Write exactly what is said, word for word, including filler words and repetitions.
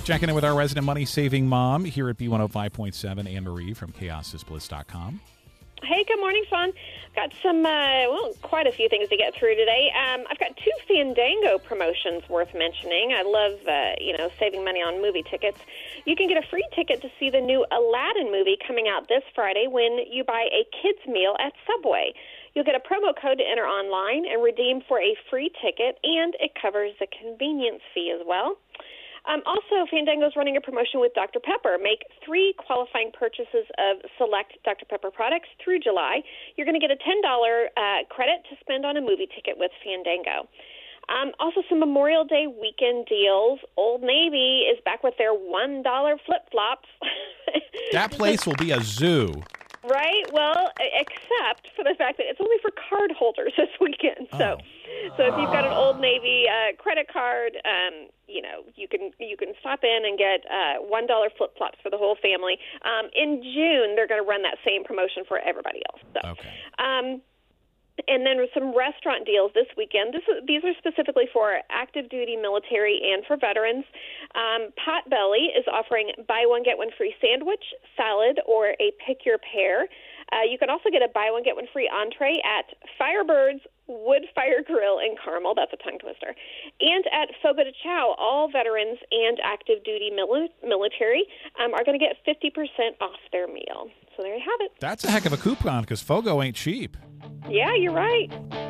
Checking in with our resident money-saving mom here at B one oh five point seven, Anne Marie from chaos is bliss dot com. Hey, good morning, Sean. Got some, uh, well, quite a few things to get through today. Um, I've got two Fandango promotions worth mentioning. I love, uh, you know, saving money on movie tickets. You can get a free ticket to see the new Aladdin movie coming out this Friday when you buy a kids' meal at Subway. You'll get a promo code to enter online and redeem for a free ticket, and it covers the convenience fee as well. Um, also, Fandango's running a promotion with Doctor Pepper. Make three qualifying purchases of select Doctor Pepper products through July. You're going to get a ten dollars uh, credit to spend on a movie ticket with Fandango. Um, also, some Memorial Day weekend deals. Old Navy is back with their one dollar flip-flops. That place will be a zoo. Right? Well, except for the fact that it's only for card holders this weekend. So, oh. so if you've got an Old Navy uh, credit card, um, you know, you can you can stop in and get uh, one dollar flip flops for the whole family. Um, in June, they're going to run that same promotion for everybody else. So, okay. Um, and then some restaurant deals this weekend. This is, these are specifically for active duty military and for veterans. Um, Potbelly is offering buy one, get one free sandwich, salad, or a pick your pair. Uh, you can also get a buy one, get one free entree at Firebird's Wood Fire Grill in Carmel. That's a tongue twister. And at Fogo de Chao, all veterans and active duty mili- military um, are going to get fifty percent off their meal. So there you have it. That's a heck of a coupon because Fogo ain't cheap. Yeah, you're right.